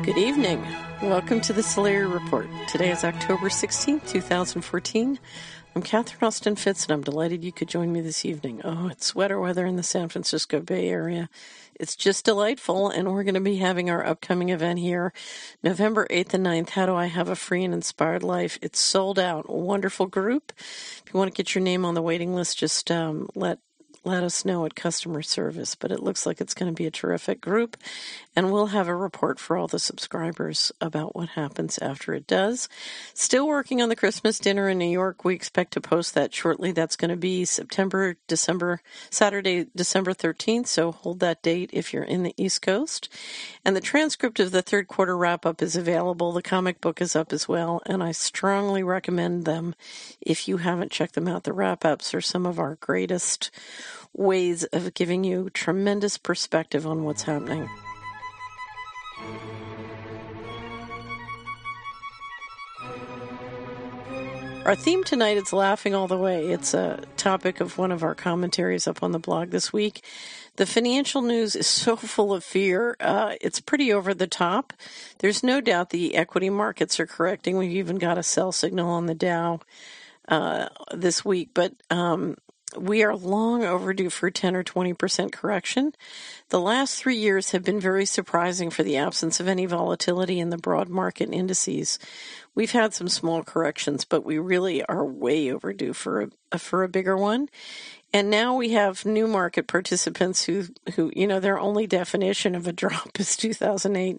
Good evening. Welcome to the Solari Report. Today is October 16th, 2014. I'm Catherine Austin Fitz, and I'm delighted you could join me this evening. Oh, it's sweater weather in the San Francisco Bay Area. It's just delightful, and we're going to be having our upcoming event here November 8th and 9th, How Do I Have a Free and Inspired Life? It's sold out. A wonderful group. If you want to get your name on the waiting list, just let us know at customer service, but it looks like it's going to be a terrific group, and we'll have a report for all the subscribers about what happens after it does. Still working on the Christmas dinner in New York. We expect to post that shortly. That's going to be Saturday, December 13th, so hold that date if you're in the East Coast. And the transcript of the third quarter wrap-up is available. The comic book is up as well, and I strongly recommend them if you haven't checked them out. The wrap-ups are some of our greatest ways of giving you tremendous perspective on what's happening. Our theme tonight is laughing all the way. It's a topic of one of our commentaries up on the blog this week. The financial news is so full of fear. It's pretty over the top. There's no doubt the equity markets are correcting. We've even got a sell signal on the Dow this week, but we are long overdue for 10 or 20% correction. The last 3 years have been very surprising for the absence of any volatility in the broad market indices. We've had some small corrections, but we really are way overdue for a bigger one. And now we have new market participants who their only definition of a drop is 2008,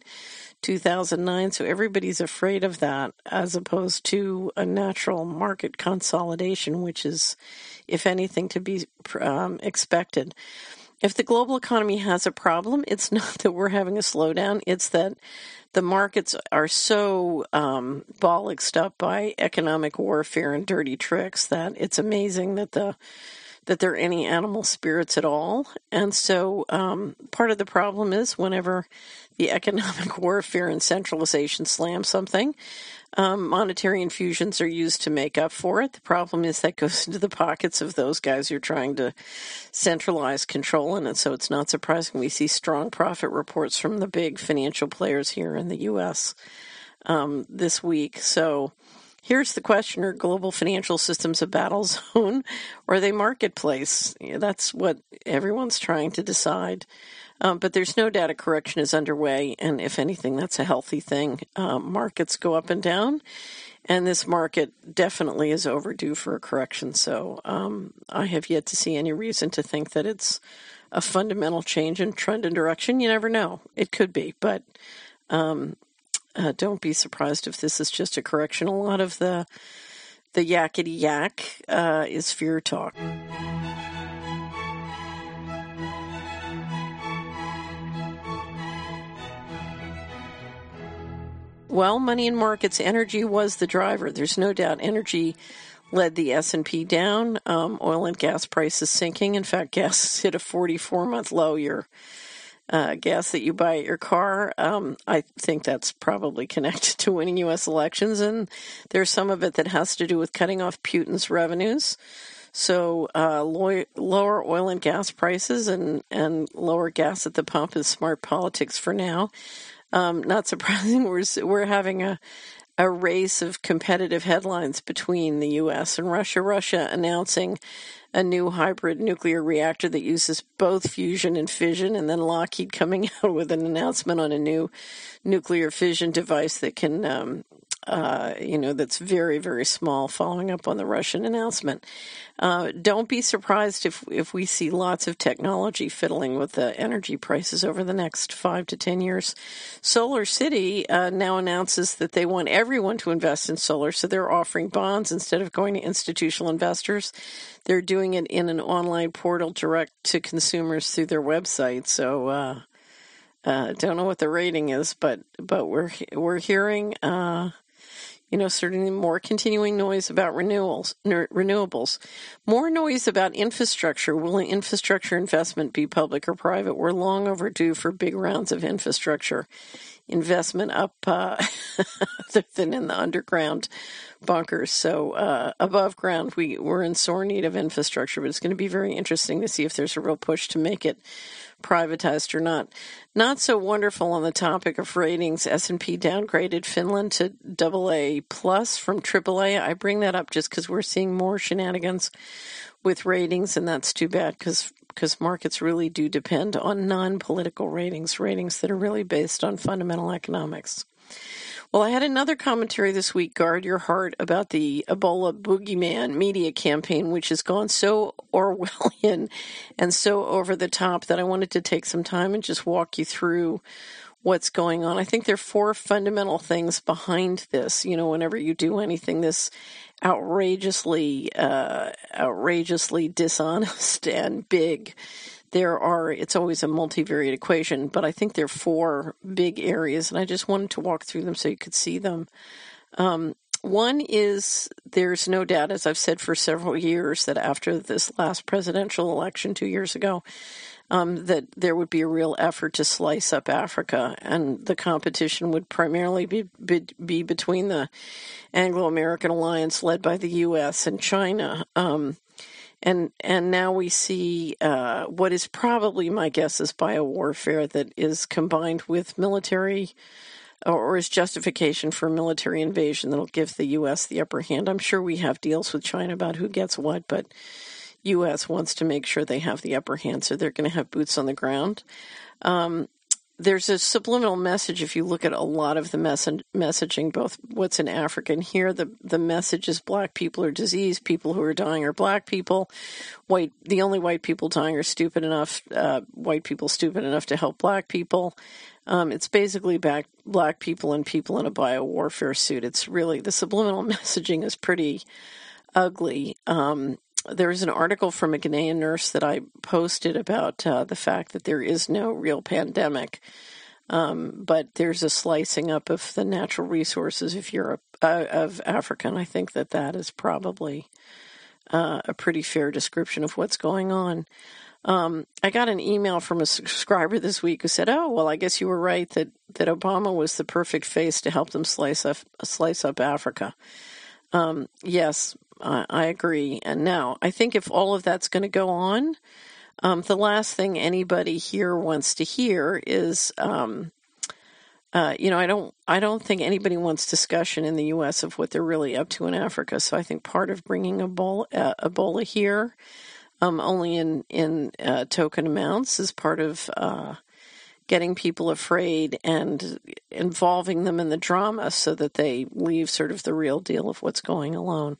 2009. So everybody's afraid of that as opposed to a natural market consolidation, which is, if anything, to be expected. If the global economy has a problem, it's not that we're having a slowdown. It's that the markets are so bollocksed up by economic warfare and dirty tricks that it's amazing that there are any animal spirits at all. And so part of the problem is whenever the economic warfare and centralization slam something, monetary infusions are used to make up for it. The problem is that goes into the pockets of those guys who are trying to centralize control in it. So it's not surprising we see strong profit reports from the big financial players here in the U.S. This week. So here's the question: are global financial systems a battle zone or are they marketplace? That's what everyone's trying to decide. But there's no doubt a correction is underway, and if anything, that's a healthy thing. Markets go up and down, and this market definitely is overdue for a correction. So I have yet to see any reason to think that it's a fundamental change in trend and direction. You never know. It could be, but don't be surprised if this is just a correction. A lot of the yakety yak is fear talk. Well, money in markets, energy was the driver. There's no doubt energy led the S&P down. Oil and gas prices sinking. In fact, gas hit a 44-month low. Your gas that you buy at your car, I think that's probably connected to winning U.S. elections, and there's some of it that has to do with cutting off Putin's revenues. So lower oil and gas prices and lower gas at the pump is smart politics for now. Not surprising, we're having a race of competitive headlines between the U.S. and Russia. Russia announcing a new hybrid nuclear reactor that uses both fusion and fission, and then Lockheed coming out with an announcement on a new nuclear fission device that can, that's very, very small, following up on the Russian announcement. Don't be surprised if we see lots of technology fiddling with the energy prices over the next 5 to 10 years. Solar City now announces that they want everyone to invest in solar, so they're offering bonds instead of going to institutional investors. They're doing it in an online portal direct to consumers through their website. So don't know what the rating is, but we're hearing certainly more continuing noise about renewables, more noise about infrastructure. Will infrastructure investment be public or private? We're long overdue for big rounds of infrastructure investment up other than in the underground bunkers. So above ground, we're in sore need of infrastructure, but it's going to be very interesting to see if there's a real push to make it privatized or not. Not so wonderful on the topic of ratings. S&P downgraded Finland to AA plus from AAA. I bring that up just because we're seeing more shenanigans with ratings, and that's too bad because markets really do depend on non-political ratings that are really based on fundamental economics. Well, I had another commentary this week, Guard Your Heart, about the Ebola Boogeyman media campaign, which has gone so Orwellian and so over the top that I wanted to take some time and just walk you through what's going on. I think there are four fundamental things behind this. You know, whenever you do anything this outrageously dishonest and big, it's always a multivariate equation, but I think there are four big areas, and I just wanted to walk through them so you could see them. One is there's no doubt, as I've said for several years, that after this last presidential election 2 years ago, that there would be a real effort to slice up Africa, and the competition would primarily be between the Anglo-American alliance led by the U.S. and China. And now we see what is probably, my guess, is biowarfare that is combined with military or is justification for military invasion that'll give the U.S. the upper hand. I'm sure we have deals with China about who gets what, but U.S. wants to make sure they have the upper hand, so they're going to have boots on the ground. There's a subliminal message if you look at a lot of the messaging, both what's in Africa and here. The message is black people are diseased, people who are dying are black people. The only white people dying are stupid enough, white people stupid enough to help black people. It's basically black people and people in a biowarfare suit. It's really, the subliminal messaging is pretty ugly. There was an article from a Ghanaian nurse that I posted about the fact that there is no real pandemic, but there's a slicing up of the natural resources of Africa, and I think that is probably a pretty fair description of what's going on. I got an email from a subscriber this week who said, "Oh, well, I guess you were right that Obama was the perfect face to help them slice up Africa." Yes. I agree. And now, I think if all of that's going to go on, the last thing anybody here wants to hear is, I don't think anybody wants discussion in the U.S. of what they're really up to in Africa. So I think part of bringing Ebola here, only in token amounts, is part of getting people afraid and involving them in the drama so that they leave sort of the real deal of what's going alone.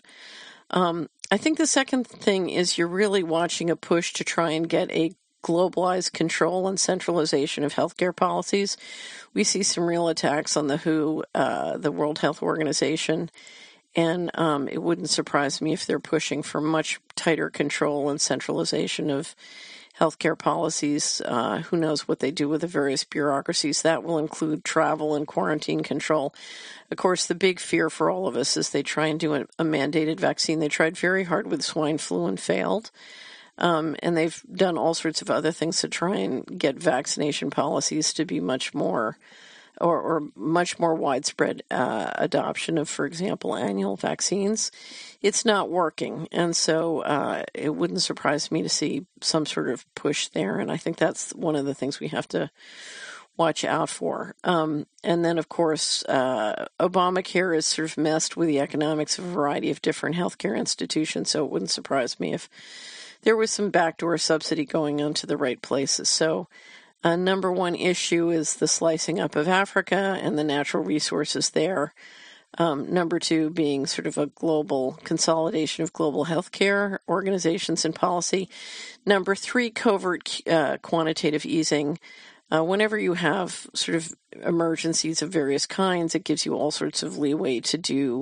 I think the second thing is you're really watching a push to try and get a globalized control and centralization of healthcare policies. We see some real attacks on the WHO, the World Health Organization, and it wouldn't surprise me if they're pushing for much tighter control and centralization of healthcare policies. Who knows what they do with the various bureaucracies. That will include travel and quarantine control. Of course, the big fear for all of us is they try and do a mandated vaccine. They tried very hard with swine flu and failed. And they've done all sorts of other things to try and get vaccination policies to be much more or much more widespread adoption of, for example, annual vaccines. It's not working. And so it wouldn't surprise me to see some sort of push there. And I think that's one of the things we have to watch out for. And then, of course, Obamacare has sort of messed with the economics of a variety of different healthcare institutions. So it wouldn't surprise me if there was some backdoor subsidy going on to the right places. So number one issue is the slicing up of Africa and the natural resources there. Number two being sort of a global consolidation of global healthcare organizations and policy. Number three, covert quantitative easing. Whenever you have sort of emergencies of various kinds, it gives you all sorts of leeway to do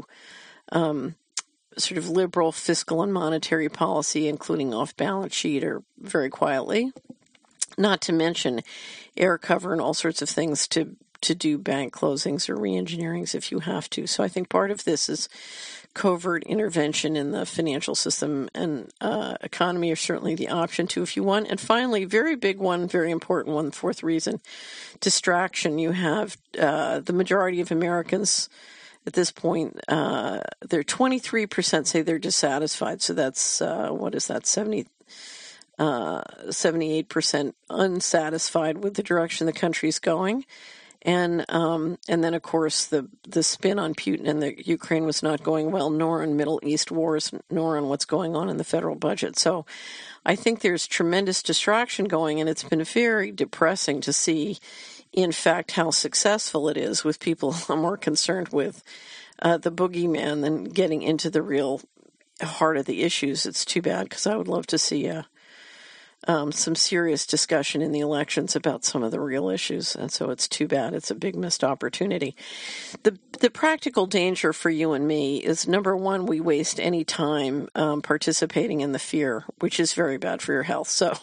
sort of liberal fiscal and monetary policy, including off-balance sheet or very quietly. Not to mention air cover and all sorts of things to do bank closings or re-engineerings if you have to. So I think part of this is covert intervention in the financial system and economy are certainly the option to if you want. And finally, very big one, very important one, fourth reason, distraction. You have the majority of Americans at this point, they're 23% say they're dissatisfied. So that's, 70 78% unsatisfied with the direction the country's going. And then, of course, the spin on Putin and the Ukraine was not going well, nor on Middle East wars, nor on what's going on in the federal budget. So I think there's tremendous distraction going, and it's been very depressing to see, in fact, how successful it is with people more concerned with the boogeyman than getting into the real heart of the issues. It's too bad, because I would love to see some serious discussion in the elections about some of the real issues, and so it's too bad. It's a big missed opportunity. The practical danger for you and me is, number one, we waste any time participating in the fear, which is very bad for your health. So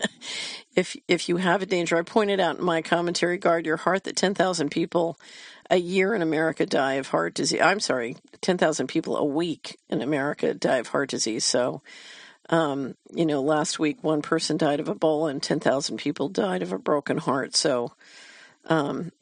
if you have a danger, I pointed out in my commentary, Guard Your Heart, that 10,000 people a year in America die of heart disease. 10,000 people a week in America die of heart disease. So last week one person died of Ebola and 10,000 people died of a broken heart. So one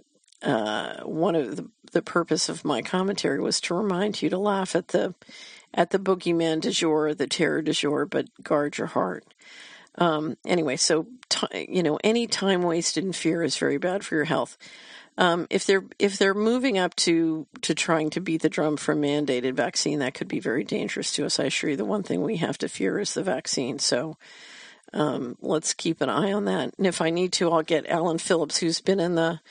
of the purpose of my commentary was to remind you to laugh at the boogeyman du jour, the terror du jour, but guard your heart. Anyway, so any time wasted in fear is very bad for your health. If they're moving up to trying to beat the drum for a mandated vaccine, that could be very dangerous to us. I assure you, the one thing we have to fear is the vaccine. So let's keep an eye on that. And if I need to, I'll get Alan Phillips, who's been in on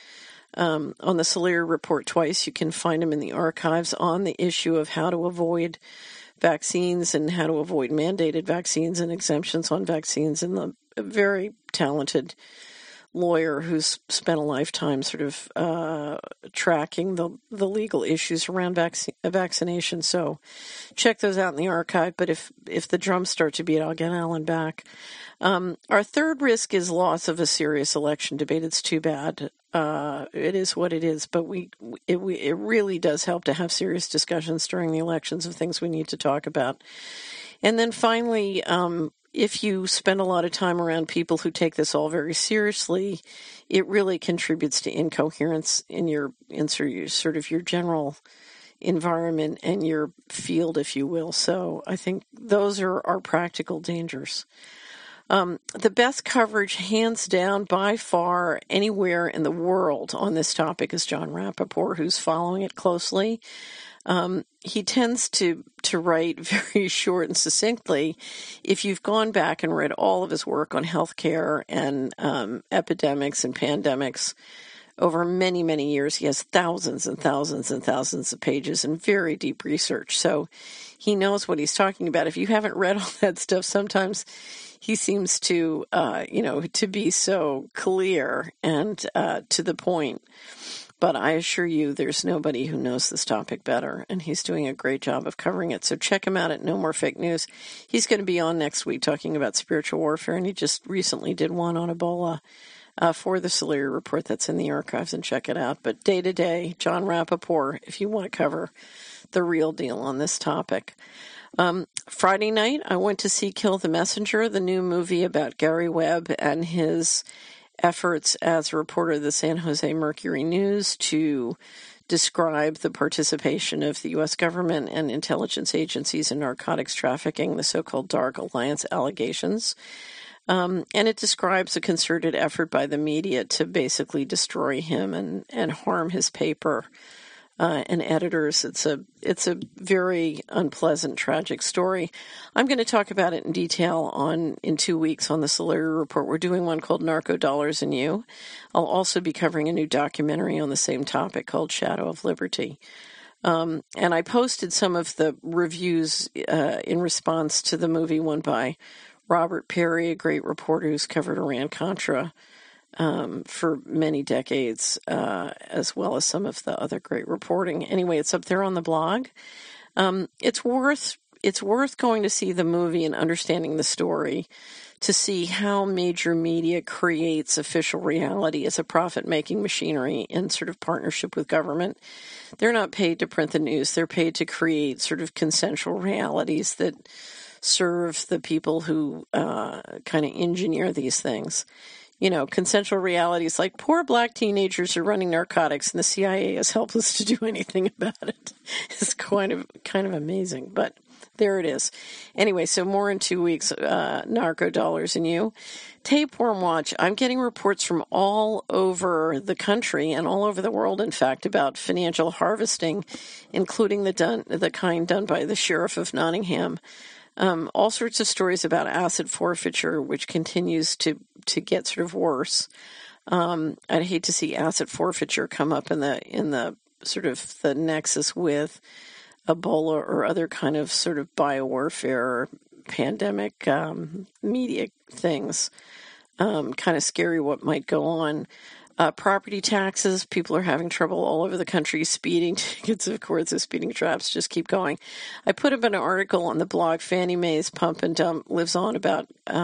the Solari Report twice. You can find him in the archives on the issue of how to avoid vaccines and how to avoid mandated vaccines and exemptions on vaccines, and the very talented lawyer who's spent a lifetime sort of tracking the legal issues around vaccination. So check those out in the archive. But if the drums start to beat, I'll get Alan back. Our third risk is loss of a serious election debate. It's too bad. It is what it is. But it really does help to have serious discussions during the elections of things we need to talk about. And then finally, if you spend a lot of time around people who take this all very seriously, it really contributes to incoherence in your general environment and your field, if you will. So I think those are our practical dangers. The best coverage, hands down, by far, anywhere in the world on this topic is Jon Rappoport, who's following it closely. He tends to write very short and succinctly. If you've gone back and read all of his work on healthcare and epidemics and pandemics over many, many years, he has thousands and thousands and thousands of pages and very deep research. So he knows what he's talking about. If you haven't read all that stuff, sometimes he seems to be so clear and to the point. But I assure you, there's nobody who knows this topic better, and he's doing a great job of covering it. So check him out at No More Fake News. He's going to be on next week talking about spiritual warfare, and he just recently did one on Ebola for the Solari Report. That's in the archives, and check it out. But day to day, Jon Rappoport, if you want to cover the real deal on this topic. Friday night, I went to see Kill the Messenger, the new movie about Gary Webb and his efforts as a reporter of the San Jose Mercury News to describe the participation of the U.S. government and intelligence agencies in narcotics trafficking, the so-called Dark Alliance allegations. And it describes a concerted effort by the media to basically destroy him and harm his paper and editors. It's a very unpleasant, tragic story. I'm going to talk about it in detail in 2 weeks on the Solari Report. We're doing one called Narco Dollars and You. I'll also be covering a new documentary on the same topic called Shadow of Liberty. And I posted some of the reviews in response to the movie, one by Robert Perry, a great reporter who's covered Iran-Contra for many decades, as well as some of the other great reporting. Anyway, it's up there on the blog. It's worth going to see the movie and understanding the story to see how major media creates official reality as a profit-making machinery in sort of partnership with government. They're not paid to print the news. They're paid to create sort of consensual realities that serve the people who kind of engineer these things. You know, consensual realities like poor black teenagers are running narcotics and the CIA is helpless to do anything about it. It's kind of amazing. But There it is. Anyway, so more in 2 weeks, Narco Dollars and You. Tapeworm Watch. I'm getting reports from all over the country and all over the world, in fact, about financial harvesting, including the kind done by the Sheriff of Nottingham. All sorts of stories about asset forfeiture, which continues to get sort of worse. I'd hate to see asset forfeiture come up in the sort of the nexus with Ebola or other kind of sort of biowarfare or pandemic media things. Kind of scary what might go on. Property taxes, people are having trouble all over the country. Speeding tickets, of course, the speeding traps just keep going. I put up an article on the blog, Fannie Mae's Pump and Dump lives on, about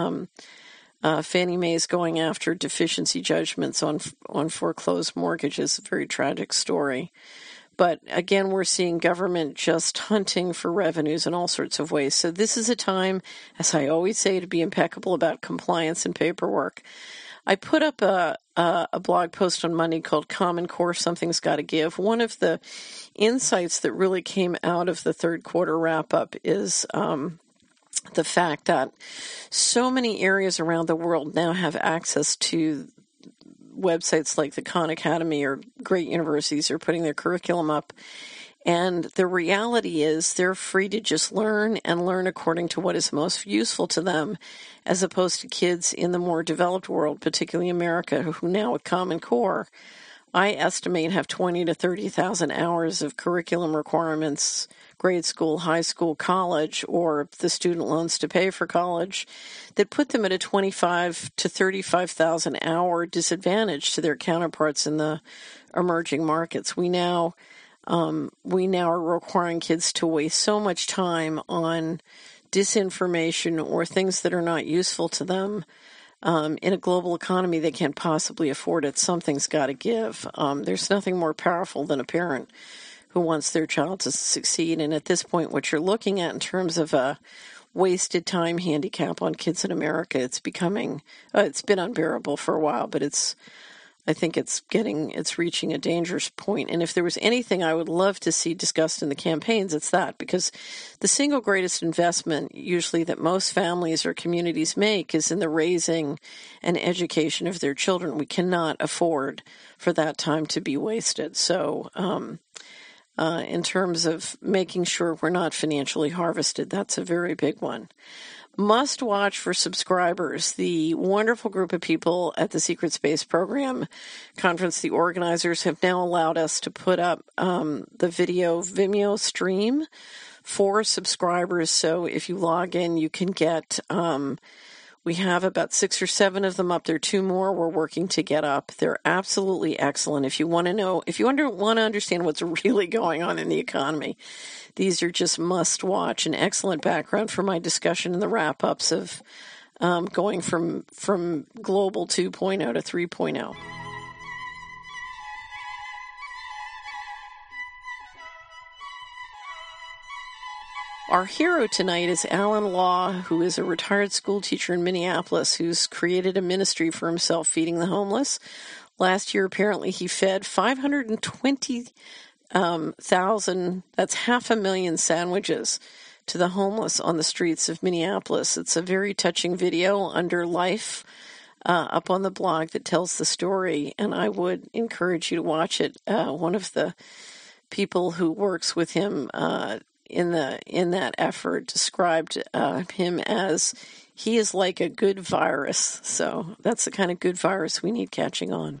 Fannie Mae's going after deficiency judgments on foreclosed mortgages. A very tragic story. But again, we're seeing government just hunting for revenues in all sorts of ways. So this is a time, as I always say, to be impeccable about compliance and paperwork. I put up a blog post on Monday called Common Core, Something's Got to Give. One of the insights that really came out of the third quarter wrap-up is the fact that so many areas around the world now have access to websites like the Khan Academy, or great universities are putting their curriculum up. And the reality is they're free to just learn and learn according to what is most useful to them, as opposed to kids in the more developed world, particularly America, who now with Common Core, I estimate have 20 to 30,000 hours of curriculum requirements, grade school, high school, college, or the student loans to pay for college, that put them at a 25 to 35,000 hour disadvantage to their counterparts in the emerging markets. We now are requiring kids to waste so much time on disinformation or things that are not useful to them. In a global economy, they can't possibly afford it. Something's got to give. There's nothing more powerful than a parent who wants their child to succeed. And at this point, what you're looking at in terms of a wasted time handicap on kids in America, it's becoming, it's been unbearable for a while, but I think it's reaching a dangerous point. And if there was anything I would love to see discussed in the campaigns, it's that, because the single greatest investment usually that most families or communities make is in the raising and education of their children. We cannot afford for that time to be wasted. So, in terms of making sure we're not financially harvested, that's a very big one. Must watch for subscribers. The wonderful group of people at the Secret Space Program Conference, the organizers, have now allowed us to put up the video Vimeo stream for subscribers. So if you log in, you can get, we have about 6 or 7 of them up there. 2 more we're working to get up. They're absolutely excellent. If you want to know, if you want to understand what's really going on in the economy, these are just must watch. An excellent background for my discussion in the wrap-ups of going from Global 2.0 to 3.0. Our hero tonight is Alan Law, who is a retired school teacher in Minneapolis who's created a ministry for himself feeding the homeless. Last year, apparently, he fed 520,000, that's 500,000 sandwiches to the homeless on the streets of Minneapolis. It's a very touching video under Life up on the blog that tells the story, and I would encourage you to watch it. One of the people who works with him in that effort described him as, he is like a good virus. So that's the kind of good virus we need catching on.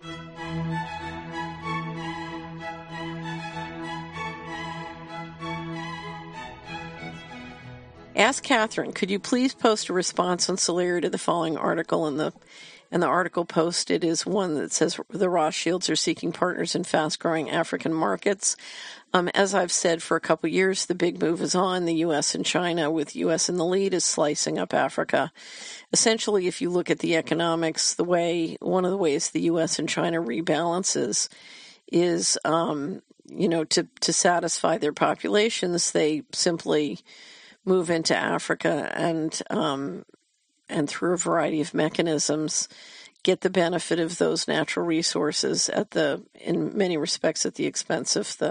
Ask Catherine, could you please post a response on Solari to the following article? And the article posted is one that says the Rothschilds are seeking partners in fast-growing African markets. As I've said for a couple years, the big move is on. The U.S. and China, with U.S. in the lead, is slicing up Africa. Essentially, if you look at the economics, one of the ways the U.S. and China rebalances is, to satisfy their populations, they simply move into Africa and through a variety of mechanisms get the benefit of those natural resources in many respects at the expense of the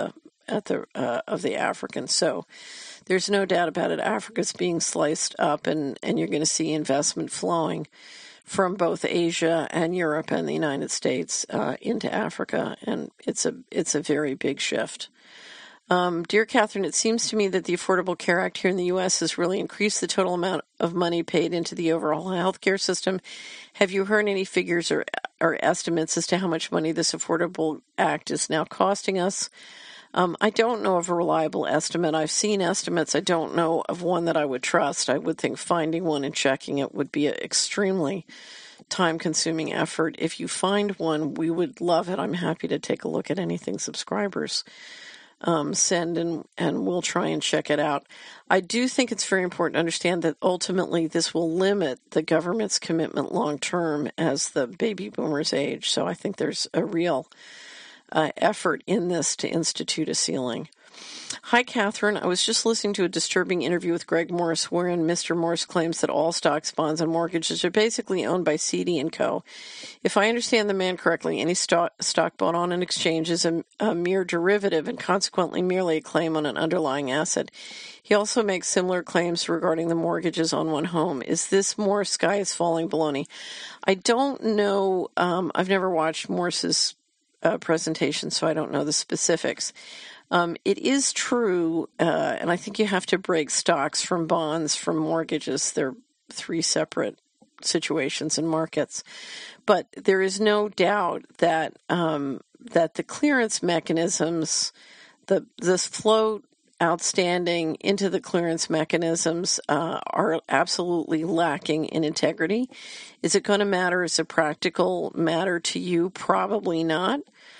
of the Africans. So there's no doubt about it. Africa's being sliced up, and you're going to see investment flowing from both Asia and Europe and the United States into Africa, and it's a very big shift. Dear Catherine, it seems to me that the Affordable Care Act here in the U.S. has really increased the total amount of money paid into the overall healthcare system. Have you heard any figures or estimates as to how much money this Affordable Act is now costing us? I don't know of a reliable estimate. I've seen estimates. I don't know of one that I would trust. I would think finding one and checking it would be an extremely time-consuming effort. If you find one, we would love it. I'm happy to take a look at anything subscribers send, and we'll try and check it out. I do think it's very important to understand that ultimately this will limit the government's commitment long-term as the baby boomers age. So I think there's a real effort in this to institute a ceiling. Hi, Catherine. I was just listening to a disturbing interview with Greg Morse, wherein Mr. Morse claims that all stocks, bonds, and mortgages are basically owned by CD & Co. If I understand the man correctly, any stock bought on an exchange is a mere derivative and consequently merely a claim on an underlying asset. He also makes similar claims regarding the mortgages on one home. Is this more sky is falling baloney? I don't know. I've never watched Morse's presentation, so I don't know the specifics. It is true, and I think you have to break stocks from bonds, from mortgages. They're three separate situations and markets. But there is no doubt that that the clearance mechanisms, this float outstanding into the clearance mechanisms are absolutely lacking in integrity. Is it going to matter as a practical matter to you? Probably not.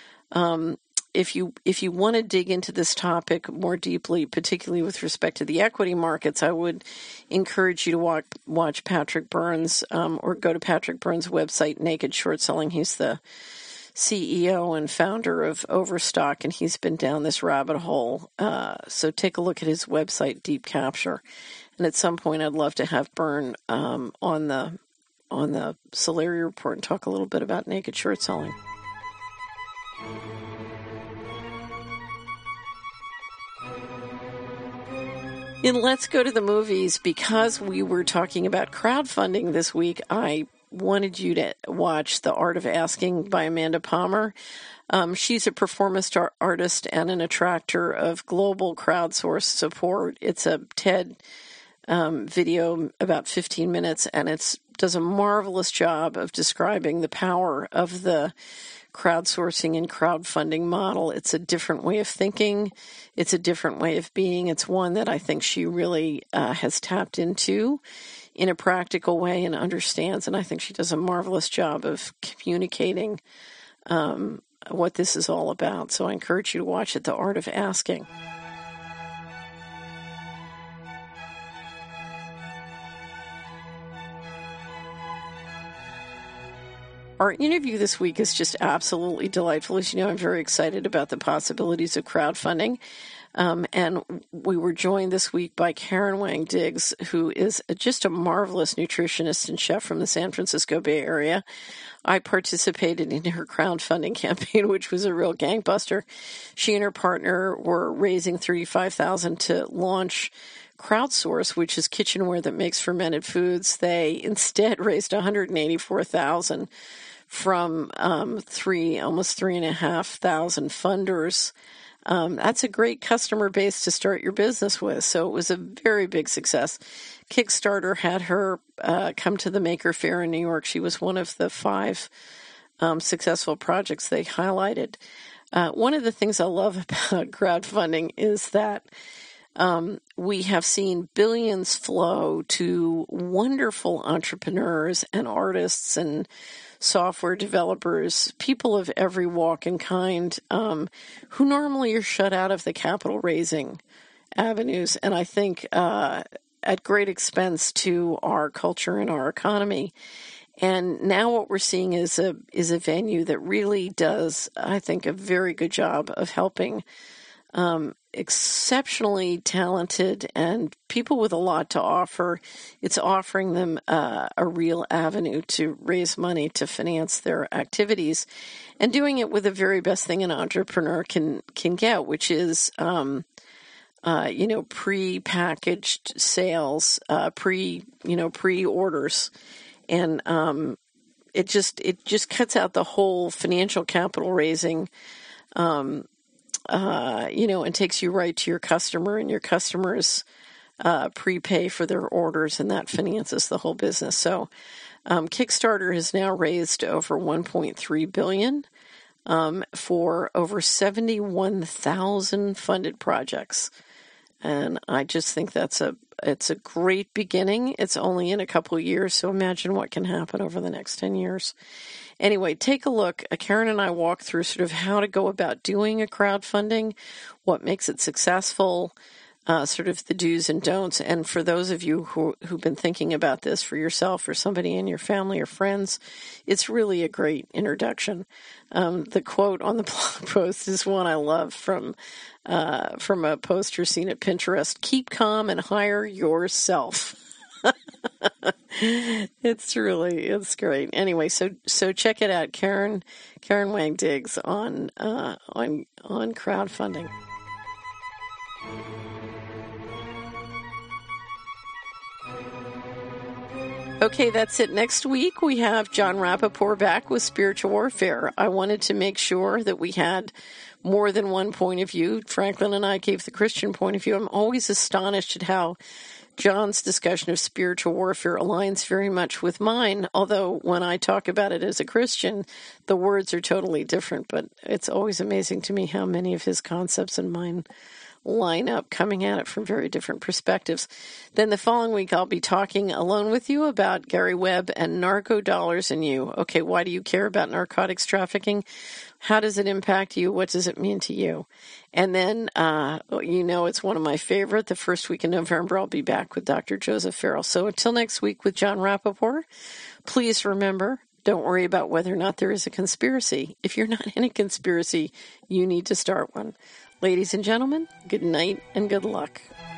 If you want to dig into this topic more deeply, particularly with respect to the equity markets, I would encourage you to watch Patrick Burns or go to Patrick Burns' website, Naked Short Selling. He's the CEO and founder of Overstock, and he's been down this rabbit hole. So take a look at his website, Deep Capture. And at some point, I'd love to have Byrne on the Solari Report and talk a little bit about naked short selling. In Let's Go to the Movies, because we were talking about crowdfunding this week, I wanted you to watch The Art of Asking by Amanda Palmer. She's a performance artist and an attractor of global crowdsourced support. It's a TED video, about 15 minutes, and it does a marvelous job of describing the power of the crowdsourcing and crowdfunding model. It's a different way of thinking. It's a different way of being. It's one that I think she really has tapped into in a practical way and understands. And I think she does a marvelous job of communicating what this is all about. So I encourage you to watch it, The Art of Asking. Our interview this week is just absolutely delightful. As you know, I'm very excited about the possibilities of crowdfunding. And we were joined this week by Karen Wang Diggs, who is just a marvelous nutritionist and chef from the San Francisco Bay Area. I participated in her crowdfunding campaign, which was a real gangbuster. She and her partner were raising $35,000 to launch Crowdsource, which is kitchenware that makes fermented foods. They instead raised $184,000 from almost 3,500 funders. That's a great customer base to start your business with. So it was a very big success. Kickstarter had her come to the Maker Faire in New York. She was one of the 5 successful projects they highlighted. One of the things I love about crowdfunding is that we have seen billions flow to wonderful entrepreneurs and artists and software developers, people of every walk and kind, who normally are shut out of the capital raising avenues. And I think at great expense to our culture and our economy. And now what we're seeing is a venue that really does, I think, a very good job of helping exceptionally talented and people with a lot to offer. It's offering them a real avenue to raise money to finance their activities, and doing it with the very best thing an entrepreneur can get, which is pre-packaged sales, pre-orders, and it just cuts out the whole financial capital raising, and takes you right to your customer, and your customers prepay for their orders, and that finances the whole business. So Kickstarter has now raised over $1.3 billion for over 71,000 funded projects. And I just think it's a great beginning. It's only in a couple of years, so imagine what can happen over the next 10 years. Anyway, take a look. Karen and I walk through sort of how to go about doing a crowdfunding, what makes it successful, sort of the do's and don'ts. And for those of you who've been thinking about this for yourself or somebody in your family or friends, it's really a great introduction. The quote on the blog post is one I love from a poster seen at Pinterest: "Keep calm and hire yourself." It's great. Anyway, so check it out, Karen Wang Diggs on crowdfunding. Okay, that's it. Next week, we have Jon Rappoport back with Spiritual Warfare. I wanted to make sure that we had more than one point of view. Franklin and I gave the Christian point of view. I'm always astonished at how John's discussion of spiritual warfare aligns very much with mine, although when I talk about it as a Christian, the words are totally different. But it's always amazing to me how many of his concepts and mine line up, coming at it from very different perspectives. Then the following week, I'll be talking alone with you about Gary Webb and narco dollars and you. Okay, why do you care about narcotics trafficking? How does it impact you? What does it mean to you? And then, it's one of my favorite. The first week in November, I'll be back with Dr. Joseph Farrell. So until next week with Jon Rappoport, please remember, don't worry about whether or not there is a conspiracy. If you're not in a conspiracy, you need to start one. Ladies and gentlemen, good night and good luck.